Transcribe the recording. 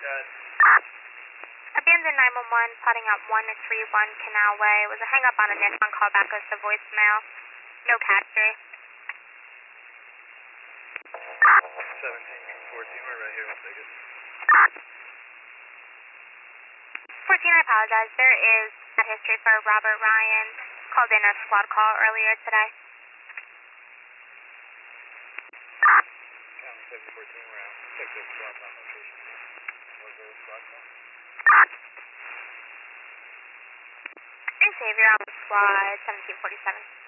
Abandoned 911, plotting at 131 Canal Way. Was a hang up on a Nissan callback with the voicemail. No capture. 1714, we're right here, 1 second. 14, I apologize. There is a history for Robert Ryan. Called in a squad call earlier today. County 714, we're out. Check the squad on location. Was there a squad call? Thanks, Xavier, on squad 1747.